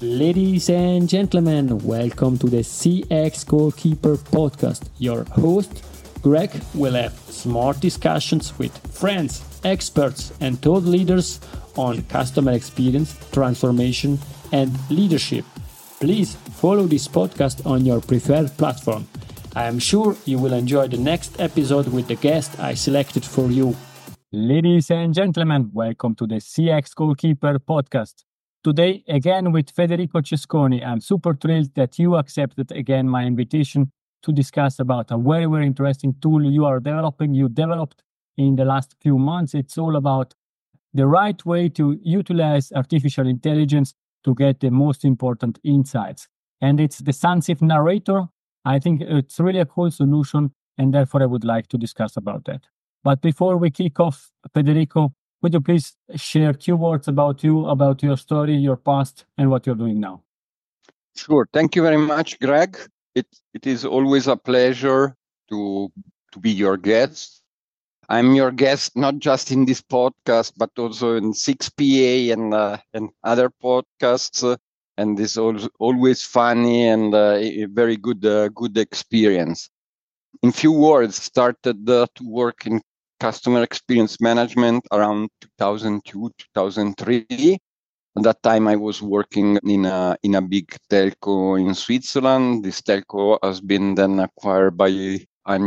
Ladies and gentlemen, welcome to the CX Goalkeeper podcast. Your host, Greg, will have smart discussions with friends, experts, and thought leaders on customer experience, transformation, and leadership. Please follow this podcast on your preferred platform. I am sure you will enjoy the next episode with the guest I selected for you. Ladies and gentlemen, welcome to the CX Goalkeeper podcast. Today, again with Federico Cesconi. I'm super thrilled that you accepted again my invitation to discuss about a very, very interesting tool you developed in the last few months. It's all about the right way to utilize artificial intelligence to get the most important insights. And it's the Sansif Narrator. I think it's really a cool solution, and therefore I would like to discuss about that. But before we kick off, Federico, would you please share a few words about you, about your story, your past, and what you're doing now? Sure. Thank you very much, Greg. It is always a pleasure to be your guest. I'm your guest not just in this podcast, but also in 6PA and other podcasts. And it's always funny and a very good experience. In few words, started to work in customer experience management around 2002, 2003. At that time, I was working in a big telco in Switzerland. This telco has been then acquired by an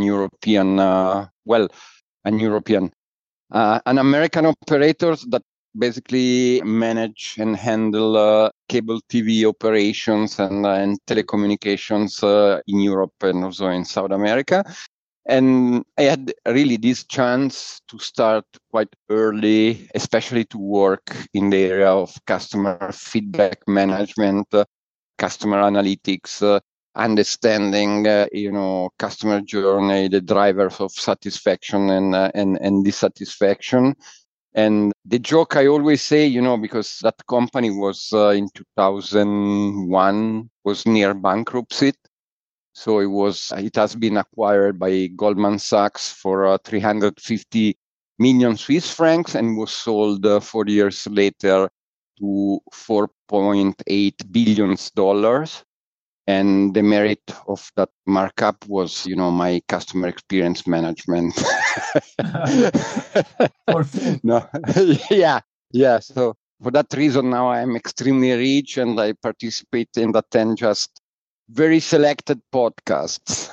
American operators that basically manage and handle cable TV operations and telecommunications in Europe and also in South America. And I had really this chance to start quite early, especially to work in the area of customer feedback management, customer analytics, understanding, customer journey, the drivers of satisfaction and dissatisfaction. And the joke I always say, because that company was in 2001 was near bankruptcy. So it has been acquired by Goldman Sachs for 350 million Swiss francs and was sold 4 years later to $4.8 billion. And the merit of that markup was, my customer experience management. No, yeah. So for that reason, now I'm extremely rich and I participate in the 10 just very selected podcasts.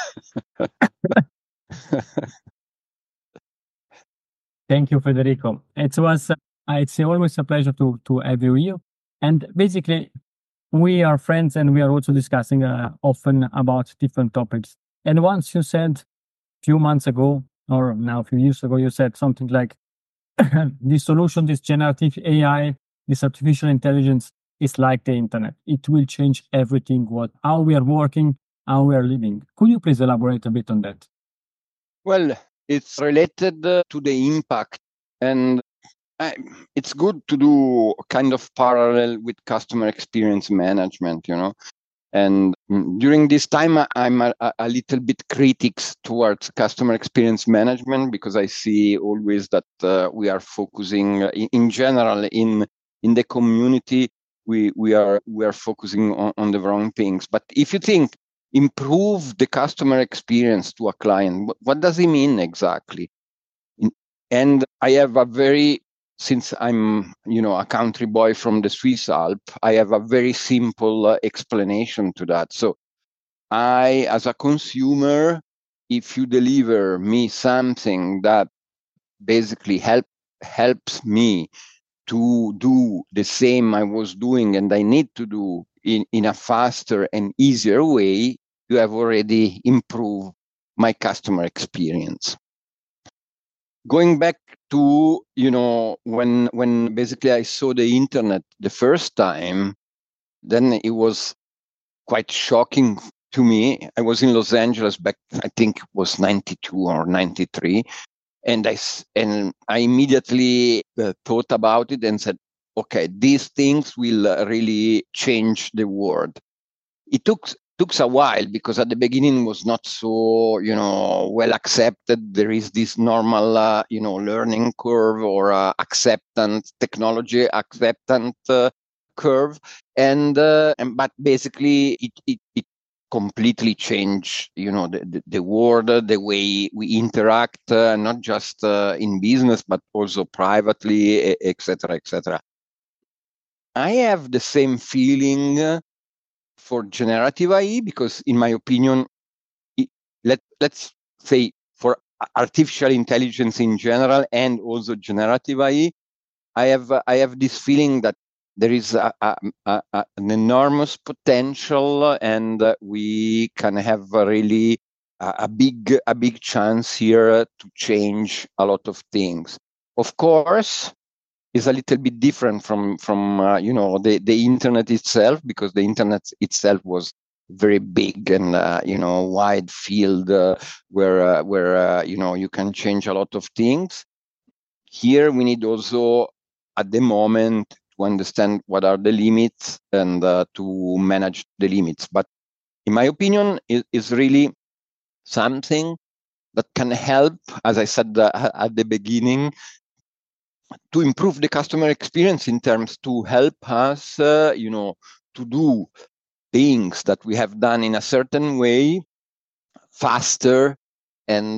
Thank you, Federico. It's always a pleasure to have you here. And basically, we are friends and we are also discussing often about different topics. And once you said a few months ago, or now a few years ago, you said something like, this solution, this generative AI, this artificial intelligence is like the internet. It will change everything, how we are working, how we are living. Could you please elaborate a bit on that? Well, it's related to the impact, and it's good to do kind of parallel with customer experience management, And during this time, I'm a little bit critics towards customer experience management because I see always that we are focusing in general in the community. We are focusing on the wrong things. But if you think improve the customer experience to a client, what does it mean exactly? And I have since I'm, a country boy from the Swiss Alp, I have a very simple explanation to that. So I, as a consumer, if you deliver me something that basically helps me to do the same I was doing and I need to do in a faster and easier way, you have already improved my customer experience. Going back to, when basically I saw the internet the first time, then it was quite shocking to me. I was in Los Angeles back, I think it was 92 or 93. And I immediately thought about it and said, okay, these things will really change the world. It took a while because at the beginning it was not so, well accepted. There is this normal, learning curve or technology acceptance curve, and but basically it completely changed, the world, the way we interact, not just in business, but also privately, etc., etc. I have the same feeling for generative AI because, in my opinion, let's say for artificial intelligence in general and also generative AI, I have this feeling that there is an enormous potential, and we can have really a big chance here to change a lot of things. Of course, it's a little bit different from the internet itself, because the internet itself was very big and wide field, where you can change a lot of things. Here we need also at the moment to understand what are the limits and to manage the limits. But in my opinion, it is really something that can help, as I said at the beginning, to improve the customer experience in terms to help us, to do things that we have done in a certain way faster and,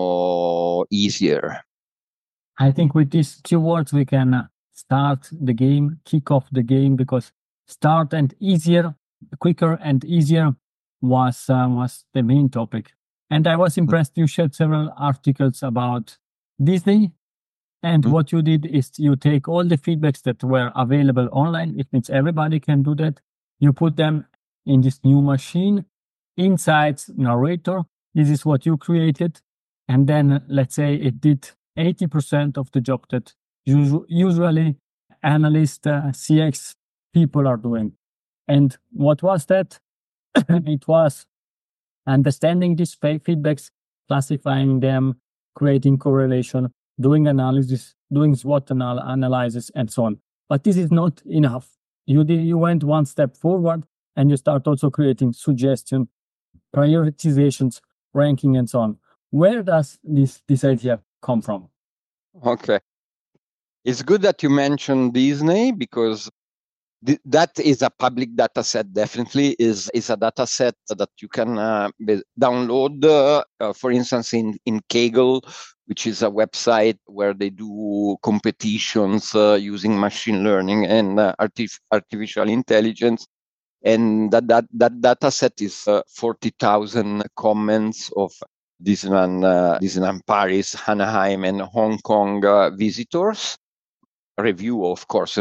easier. I think with these two words, we can start the game, kick off the game, because start and easier, quicker and easier was the main topic. And I was impressed. You shared several articles about Disney. And what you did is you take all the feedbacks that were available online. It means everybody can do that. You put them in this new machine, Insights Narrator. This is what you created. And then let's say it did 80% of the job that usually analyst CX people are doing. And what was that? It was understanding these feedbacks, classifying them, creating correlation, doing analysis, doing SWOT analysis, and so on. But this is not enough. You went one step forward, and you start also creating suggestion, prioritizations, ranking, and so on. Where does this idea come from? Okay. It's good that you mentioned Disney, because that is a public data set. Definitely is a data set that you can download, for instance, in Kaggle, which is a website where they do competitions using machine learning and artificial intelligence. And that data set is 40,000 comments of Disneyland Paris, Anaheim, and Hong Kong visitors. Review of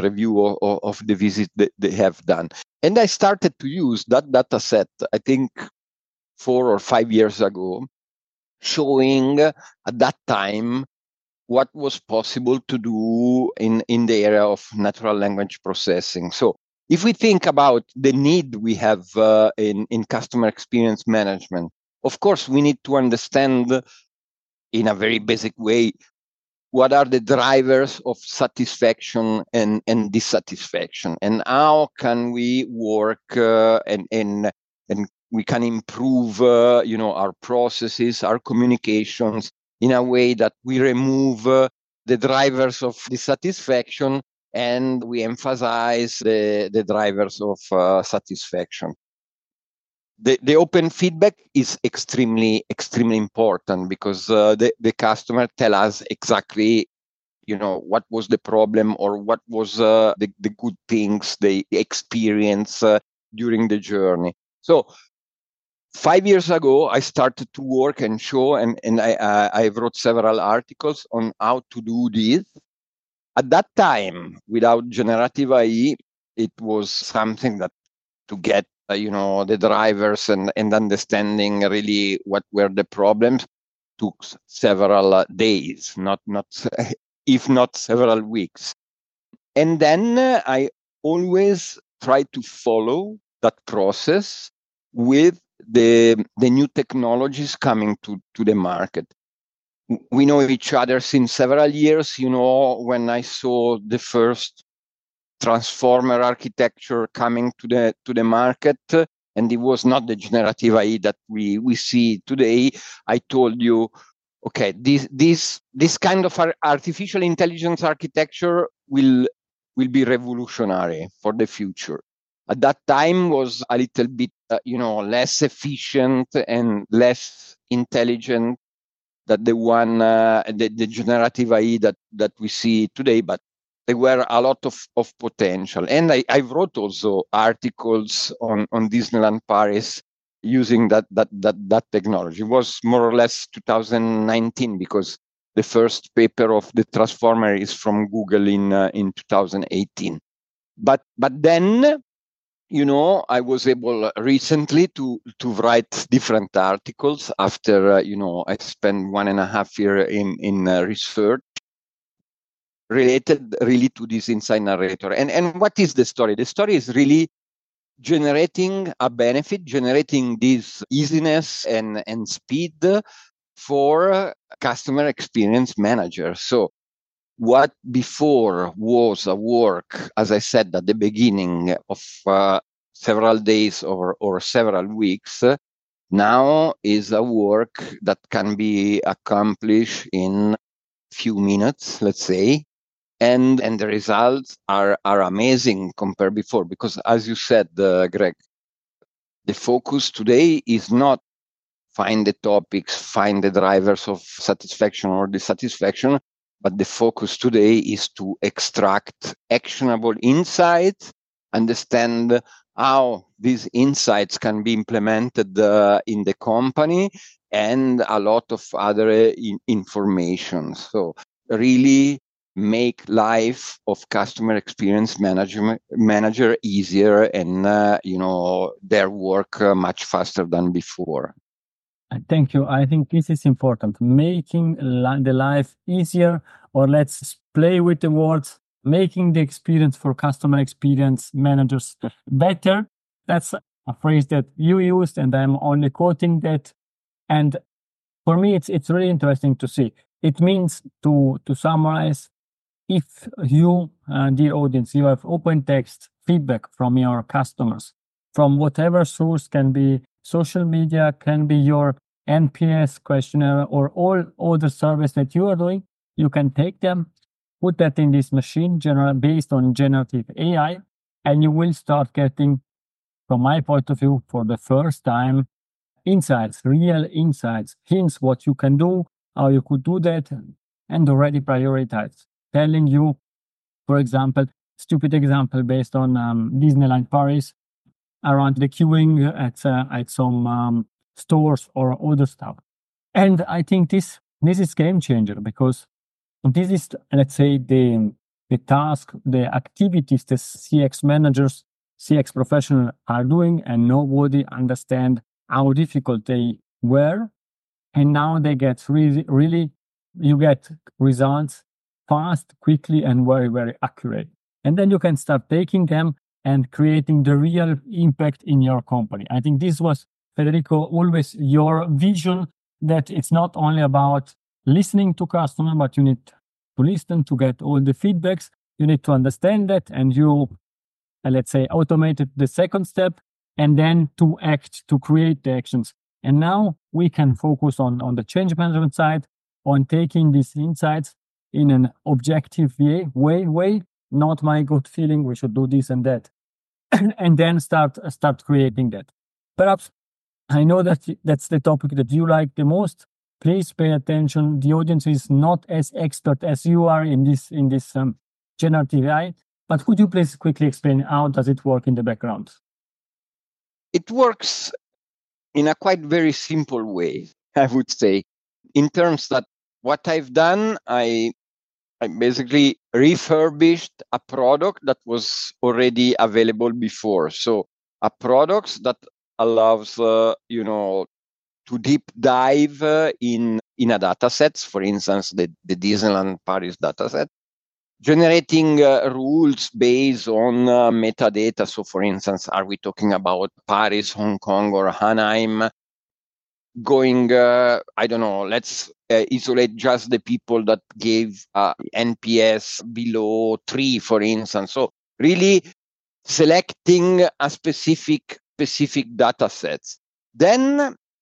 the visit that they have done. And I started to use that data set, I think 4 or 5 years ago, showing at that time what was possible to do in the area of natural language processing. So if we think about the need we have in customer experience management, of course, we need to understand in a very basic way what are the drivers of satisfaction and dissatisfaction, and how can we work and we can improve our processes, our communications in a way that we remove the drivers of dissatisfaction and we emphasize the drivers of satisfaction. The open feedback is extremely important, because the customer tell us exactly what was the problem or what was the good things they experience during the journey. So 5 years ago, I started to work and show, and I wrote several articles on how to do this. At that time, without generative AI, it was something that to get the drivers and understanding really what were the problems took several days, not if not several weeks. And then I always try to follow that process with the new technologies coming to the market. We know each other since several years. When I saw the first transformer architecture coming to the market, and it was not the generative AI that we see today, I told you, okay, this kind of artificial intelligence architecture will will be revolutionary for the future. At that time was a little bit, less efficient and less intelligent than the generative AI that we see today, but there were a lot of potential. And I wrote also articles on Disneyland Paris using that technology. It was more or less 2019 because the first paper of the transformer is from Google in 2018. But then, I was able recently to write different articles after, I spent 1.5 years in research related really to this Insight Narrator. And what is the story? The story is really generating a benefit, generating this easiness and speed for customer experience manager. So what before was a work, as I said at the beginning, of several days or several weeks, now is a work that can be accomplished in few minutes, let's say. And the results are amazing compared before, because as you said, Greg, the focus today is not find the topics, find the drivers of satisfaction or dissatisfaction, but the focus today is to extract actionable insights, understand how these insights can be implemented in the company, and a lot of other information. So really make life of customer experience manager easier and their work much faster than before. Thank you. I think this is important. Making the life easier, or let's play with the words, making the experience for customer experience managers better. That's a phrase that you used, and I'm only quoting that. And for me, it's really interesting to see. It means, to summarize, if you, dear audience, you have open text feedback from your customers, from whatever source, can be social media, can be your NPS questionnaire, or all other service that you are doing, you can take them, put that in this machine based on generative AI, and you will start getting, from my point of view, for the first time, insights, real insights, hints what you can do, how you could do that, and already prioritize. Telling you, for example, stupid example based on Disneyland Paris, around the queuing at some stores or other stuff. And I think this is game changer, because this is, let's say, the task, the activities the CX managers, CX professionals are doing, and nobody understand how difficult they were. And now they get really, you get results fast, quickly, and very, very accurate. And then you can start taking them and creating the real impact in your company. I think this was, Federico, always your vision, that it's not only about listening to customer, but you need to listen to get all the feedbacks. You need to understand that, and you, let's say, automated the second step, and then to act, to create the actions. And now we can focus on the change management side, on taking these insights in an objective way, not my gut feeling, we should do this and that, and then start creating that. Perhaps, I know that that's the topic that you like the most. Please pay attention. The audience is not as expert as you are in this generative AI, but could you please quickly explain how does it work in the background? It works in a quite very simple way, I would say, in terms that what I've done, I basically refurbished a product that was already available before. So a product that allows, to deep dive in a data set, for instance, the Disneyland Paris data set, generating rules based on metadata. So for instance, are we talking about Paris, Hong Kong, or Anaheim? Going, I don't know, let's isolate just the people that gave NPS below 3, for instance. So really selecting a specific data sets. Then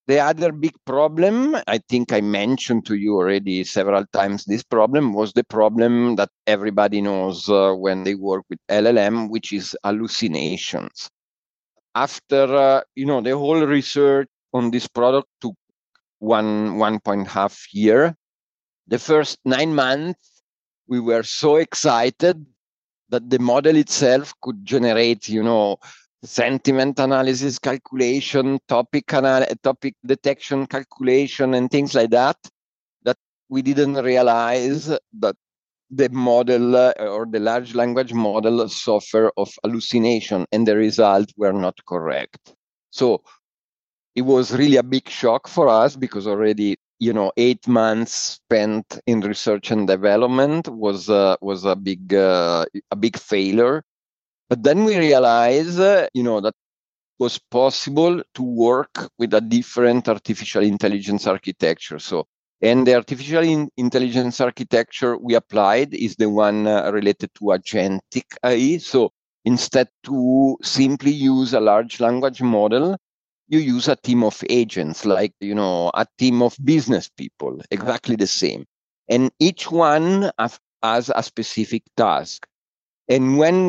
The other big problem, I think I mentioned to you already several times, this problem was the problem that everybody knows when they work with LLM, which is hallucinations. After, the whole research on this product took 1.5 year. The first 9 months, we were so excited that the model itself could generate, sentiment analysis calculation, topic detection calculation, and things like that, that we didn't realize that the model or the large language model suffer of hallucination, and the results were not correct. So it was really a big shock for us, because already 8 months spent in research and development was a big failure. But then we realized, that it was possible to work with a different artificial intelligence architecture. And the artificial intelligence architecture we applied is the one related to agentic AI. So instead to simply use a large language model, you use a team of agents, like, a team of business people, exactly the same. And each one has a specific task. And when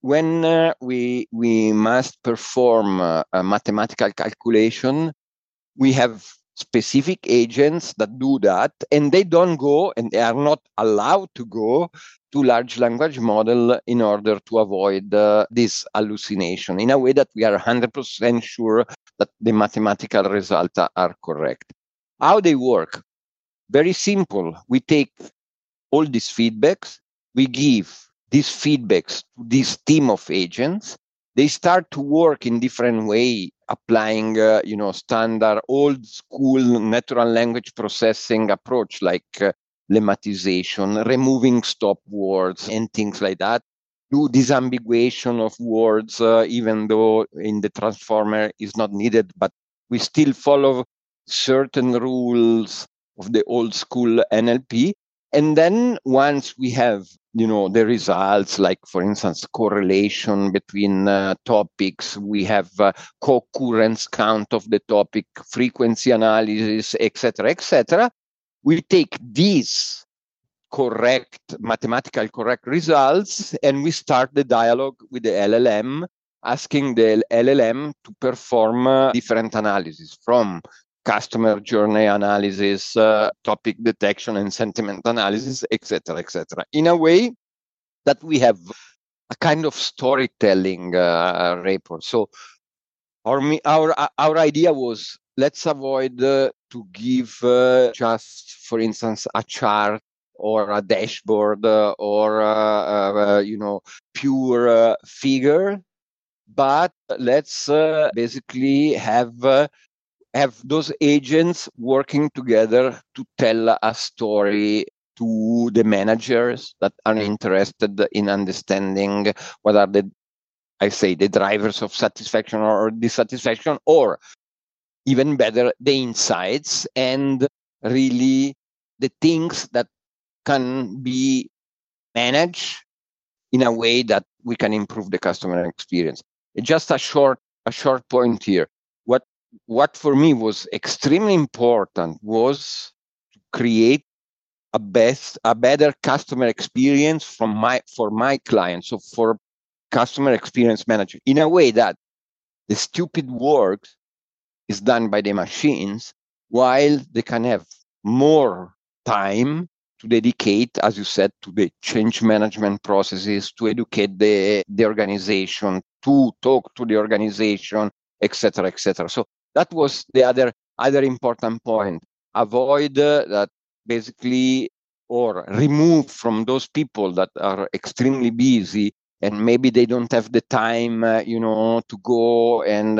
we must perform a mathematical calculation, we have specific agents that do that, and they don't go, and they are not allowed to go to large language model in order to avoid this hallucination, in a way that we are 100% sure that the mathematical results are correct. How they work? Very simple. We take all these feedbacks, we give these feedbacks to this team of agents. They start to work in different way, applying, standard old school natural language processing approach, like lemmatization, removing stop words and things like that. Do disambiguation of words, even though in the transformer is not needed, but we still follow certain rules of the old school NLP. And then once we have, the results, like, for instance, correlation between topics, we have co-occurrence count of the topic, frequency analysis, etc., we take these mathematical correct results, and we start the dialogue with the LLM, asking the LLM to perform different analysis, from customer journey analysis, topic detection and sentiment analysis, etc., in a way that we have a kind of storytelling report. So our idea was, let's avoid to give just, for instance, a chart or a dashboard or pure figure, but let's basically have those agents working together to tell a story to the managers that are interested in understanding what are the drivers of satisfaction or dissatisfaction, or even better, the insights, and really the things that can be managed in a way that we can improve the customer experience. Just a short point here. What for me was extremely important was to create a better customer experience for my clients. So for customer experience manager, in a way that the stupid work is done by the machines, while they can have more time to dedicate, as you said, to the change management processes, to educate the organization, to talk to the organization, etc., etc. So that was the other important point. Avoid that basically, or remove from those people that are extremely busy and maybe they don't have the time, to go and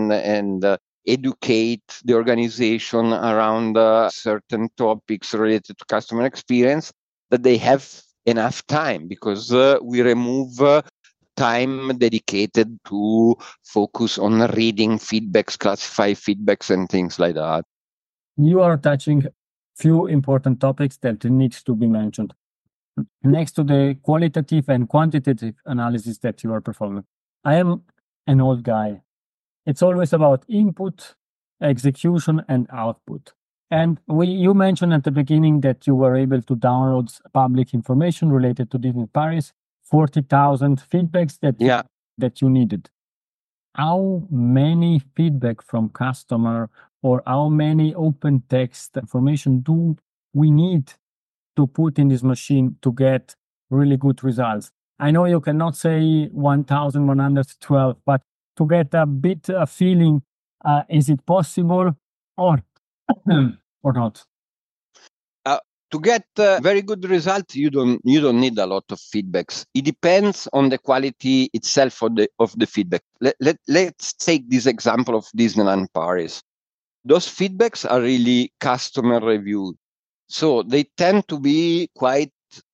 educate the organization around certain topics related to customer experience, that they have enough time, because we remove time dedicated to focus on reading feedbacks, classify feedbacks, and things like that. You are touching few important topics that needs to be mentioned next to the qualitative and quantitative analysis that you are performing. I am an old guy. It's always about input execution, and output. And you mentioned at the beginning that you were able to download public information related to Disney Paris, 40,000 feedbacks that you needed. How many feedback from customer or how many open text information do we need to put in this machine to get really good results? I know you cannot say 1,112, but to get a bit of feeling, is it possible or not? To get very good results, you don't need a lot of feedbacks. It depends on the quality itself of the feedback. Let's take this example of Disneyland Paris. Those feedbacks are really customer reviewed, so they tend to be quite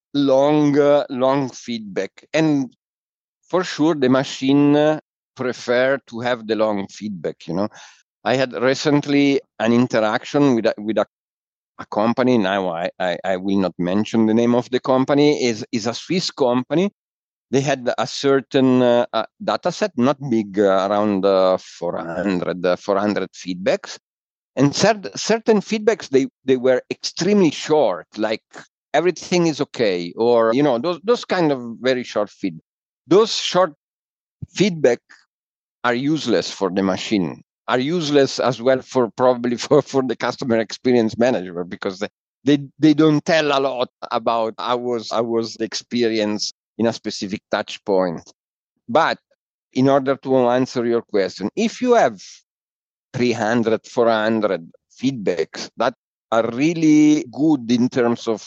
long feedback, and for sure the machine prefer to have the long feedback. I had recently an interaction with a company. Now I will not mention the name of the company. Is a Swiss company. They had a certain data set, not big, around 400 feedbacks, and certain feedbacks they were extremely short, like everything is okay, or those kind of very short feedback. Those short feedback are useless for the machine, are useless as well for the customer experience manager, because they don't tell a lot about how was the experience in a specific touch point. But in order to answer your question, if you have 300, 400 feedbacks that are really good in terms of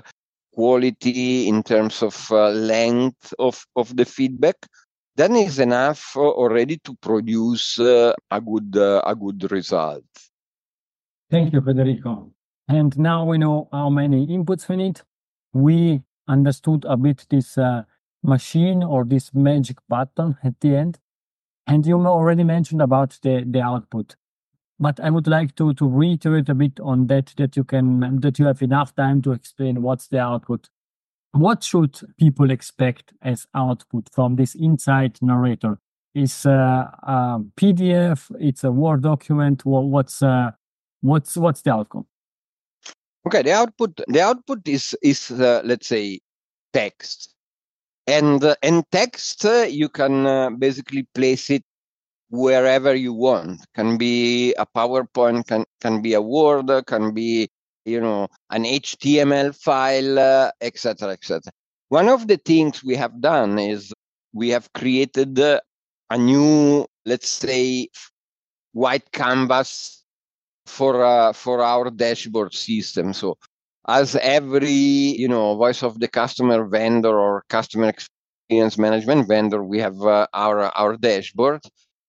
quality, in terms of length of the feedback, then is enough already to produce a good result. Thank you, Federico. And now we know how many inputs we need. We understood a bit this machine or this magic button at the end. And you already mentioned about the output. But I would like to reiterate a bit on that you have enough time to explain what's the output. What should people expect as output from this Insight Narrator? Is a PDF? It's a Word document? What's the outcome? Okay, the output is let's say text, and text you can basically place it wherever you want. Can be a PowerPoint, can be a Word, can be an HTML file, etc., etc. One of the things we have done is we have created a new, let's say, white canvas for our dashboard system. So as every voice of the customer vendor or customer experience management vendor, we have our dashboard.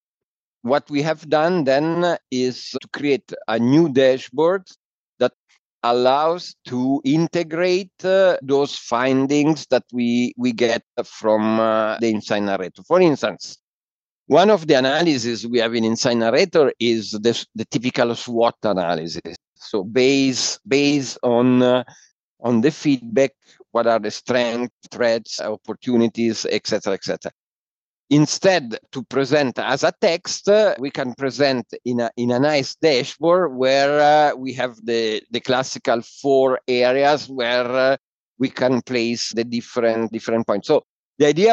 What we have done then is to create a new dashboard that allows to integrate those findings that we get from the Insight Narrator. For instance, one of the analyses we have in Insight Narrator is the typical SWOT analysis. So based on the feedback, what are the strengths, threats, opportunities, etc., etc. Instead, to present as a text, we can present in a nice dashboard where we have the classical 4 areas where we can place the different points. So the idea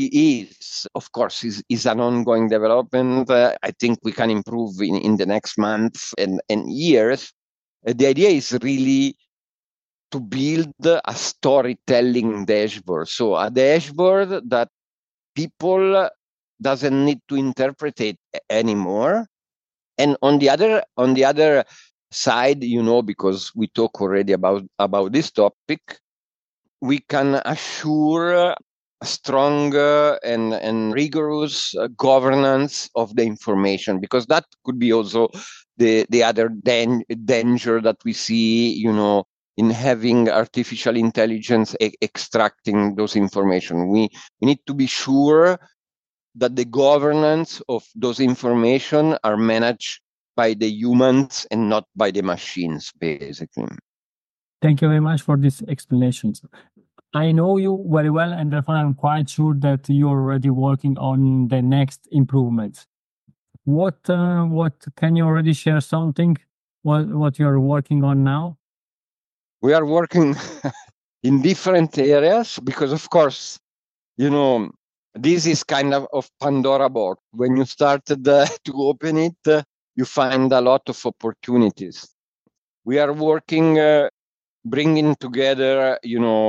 is, of course, is an ongoing development. I think we can improve in the next months and years. The idea is really to build a storytelling dashboard. So a dashboard that people doesn't need to interpret it anymore. And on the other side, because we talk already about this topic, we can assure a strong and rigorous governance of the information, because that could be also the other danger that we see, in having artificial intelligence extracting those information. We need to be sure that the governance of those information are managed by the humans and not by the machines, basically. Thank you very much for these explanations. I know you very well, and therefore I'm quite sure that you're already working on the next improvements. What can you already share something? What you're working on now? We are working in different areas because, of course, this is kind of Pandora box. When you started to open it, you find a lot of opportunities. We are working, bringing together,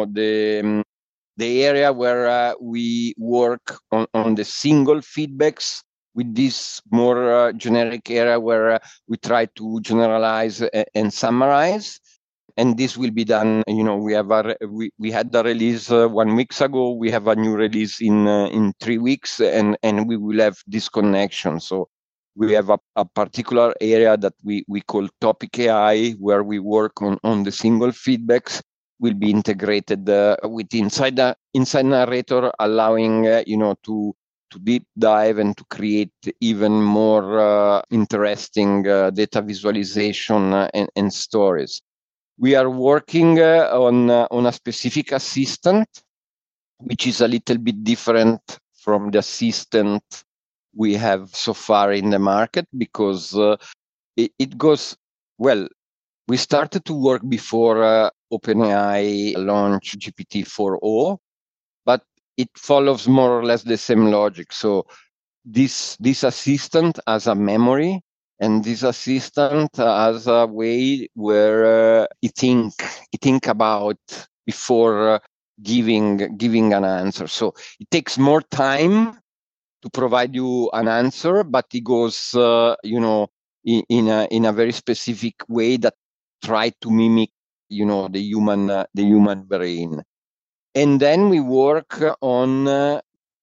the area where we work on the single feedbacks with this more generic area where we try to generalize and summarize. And this will be done. We have we had the release 1 week ago. We have a new release in 3 weeks, and we will have this connection. So we have a particular area that we call topic AI, where we work on the single feedbacks. Will be integrated with inside Narrator, allowing to deep dive and to create even more interesting data visualization and stories. We are working on a specific assistant, which is a little bit different from the assistant we have so far in the market, because it goes well. We started to work before OpenAI launched GPT-4o, but it follows more or less the same logic. So this assistant has a memory, and this assistant has a way where it think about before giving an answer. So it takes more time to provide you an answer, but it goes in a very specific way that try to mimic the human brain. And then we work on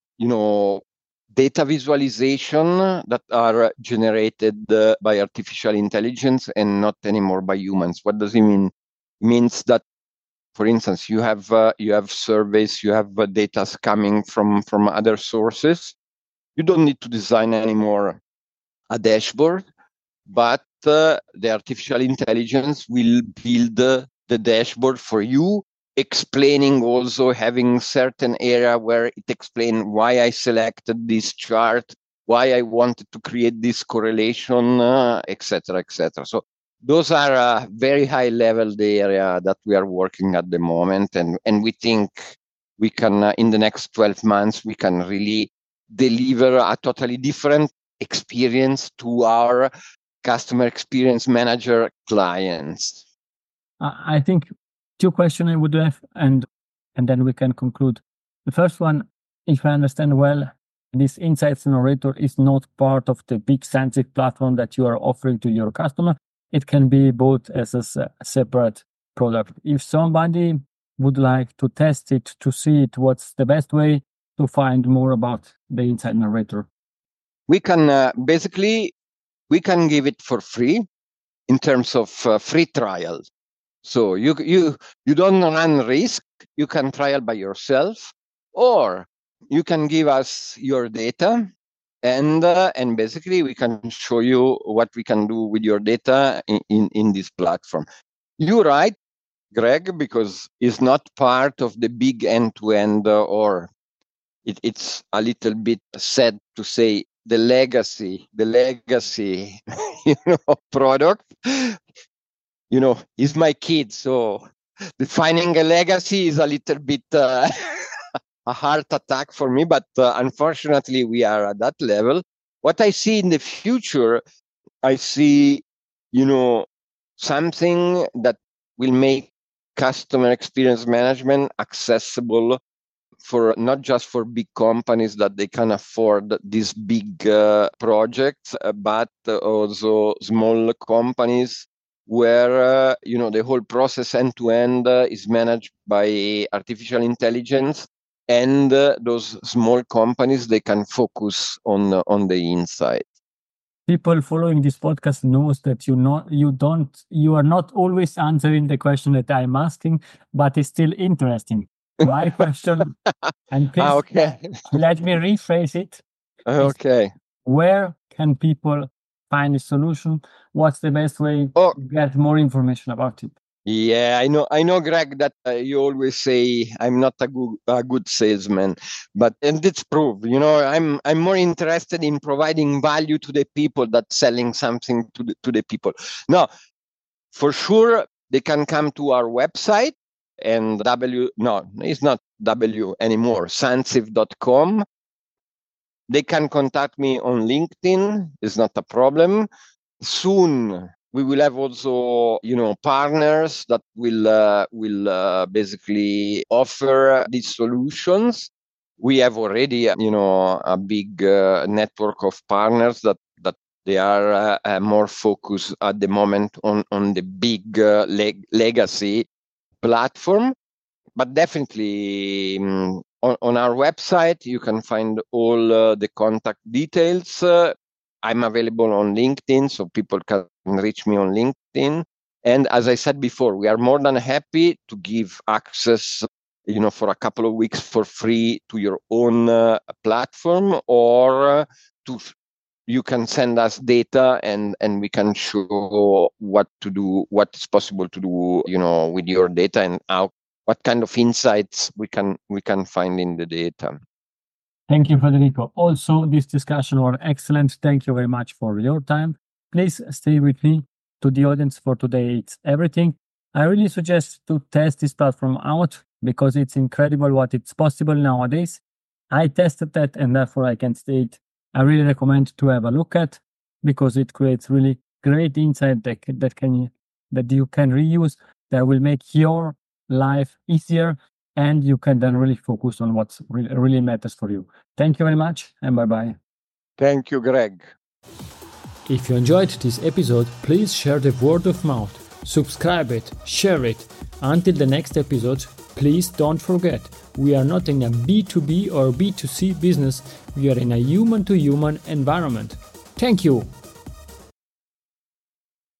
data visualization that are generated by artificial intelligence and not anymore by humans. What does it mean? It means that, for instance, you have surveys, you have data coming from other sources. You don't need to design anymore a dashboard, but the artificial intelligence will build the dashboard for you, explaining, also having certain area where it explains why I selected this chart, why I wanted to create this correlation, etc., etc. So those are very high level the area that we are working at the moment, and we think we can in the next 12 months we can really deliver a totally different experience to our customer experience manager clients. I think 2 questions I would have, and then we can conclude. The first one, if I understand well, this Insights Narrator is not part of the big Sensic platform that you are offering to your customer. It can be bought as a separate product. If somebody would like to test it, to see it, what's the best way to find more about the Insights Narrator? We can we can give it for free in terms of free trial. So you don't run risk. You can trial by yourself, or you can give us your data, and basically we can show you what we can do with your data in this platform. You're right, Greg, because it's not part of the big end-to-end, or it's a little bit sad to say the legacy product is my kid. So defining a legacy is a little bit a heart attack for me, but unfortunately we are at that level. What I see in the future, I see something that will make customer experience management accessible for not just for big companies that they can afford these big projects, but also small companies where the whole process end to end is managed by artificial intelligence, and those small companies, they can focus on the insight. People following this podcast knows that you are not always answering the question that I'm asking, but it's still interesting. My question, and please let me rephrase it. Okay. Where can people find a solution? What's the best way to get more information about it? Yeah, I know, Greg, that you always say I'm not a good salesman, and it's proof. I'm more interested in providing value to the people than selling something to the people. No, for sure, they can come to our website and no, it's not W anymore, Sansif.com. They can contact me on LinkedIn. It's not a problem. Soon we will have also, partners that will basically offer these solutions. We have already, a big network of partners that they are more focused at the moment on the big legacy platform. But definitely on our website, you can find all the contact details. I'm available on LinkedIn, so people can reach me on LinkedIn. And as I said before, we are more than happy to give access, for a couple of weeks for free to your own platform, or you can send us data and we can show what to do, what is possible to do, with your data, and what kind of insights we can find in the data. Thank you, Federico. Also, this discussion was excellent. Thank you very much for your time. Please stay with me. To the audience for today, it's everything. I really suggest to test this platform out because it's incredible what it's possible nowadays. I tested that, and therefore I can state I really recommend to have a look at, because it creates really great insight that you can reuse, that will make your life easier, and you can then really focus on what really matters for you. Thank you very much, and bye-bye. Thank you, Greg. If you enjoyed this episode, please share the word of mouth, subscribe it, share it. Until the next episode, please don't forget, we are not in a B2B or B2C business, we are in a human-to-human environment. Thank you!